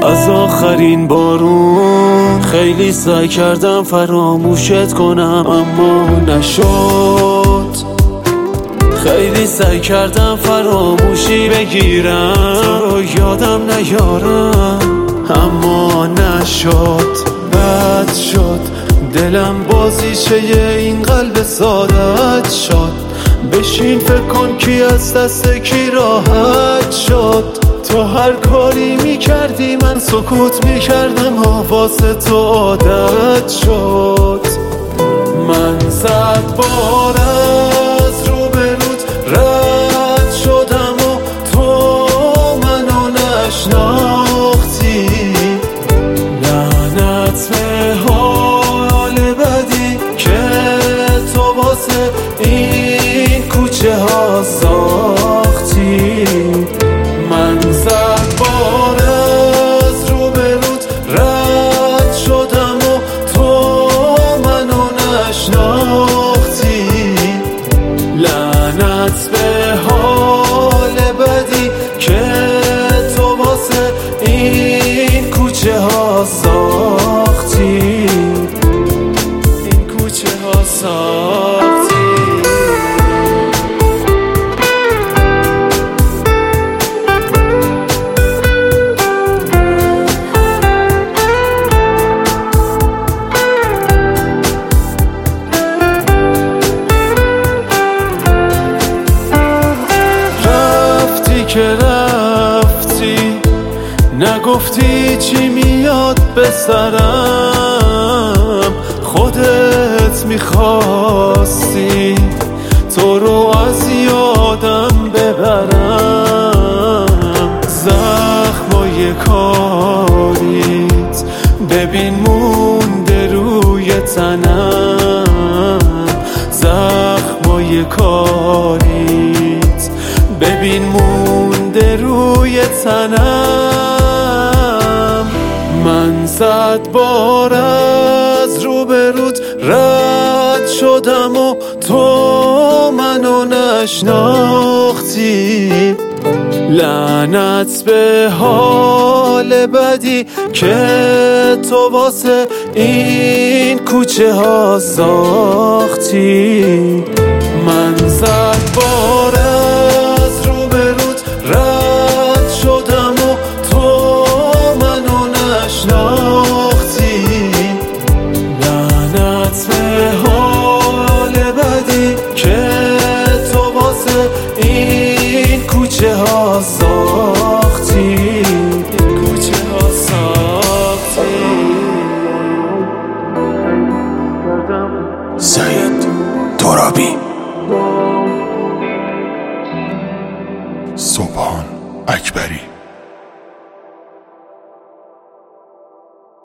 از آخرین بارون خیلی سعی کردم فراموشت کنم اما نشد. خیلی سعی کردم فراموشی بگیرم تو رو یادم نیارم اما نشد. بد شد دلم بازیچه این قلب سادت شد. بشین فکر کن کی از دست کی راحت شد. تو هر کاری میکردی من سکوت میکردم واسه تو عادت شد. من 100 بار از روبروت رد شدم و تو منو نشناختی. لعنت به حال بدی که تو واسه این کوچه ها ساختی. من 100 بار از روبروت رد شدم و تو منو نشناختی. لعنت به حال بدی که تو واسه این کوچه ها ساختی. این کوچه ها ساختی. که رفتی نگفتی چی میاد به سرم. خودت میخواستی تو رو از یادم ببرم. زخمای کاریت ببین مونده روی تنم. زخمای کاریت ببین مونده روی تنم. من 100 بار از روبروت رد شدم و تو منو نشناختی. لعنت به حال بدی که تو واسه این کوچه ها ساختی. من 100 بار از روبروت رد شدم و تو منو نشناختی. لعنت به حال بدی که تو واسه این کوچه ها ساختی. این کوچه ها ساختی. سعید ترابی. سبحان اکبری.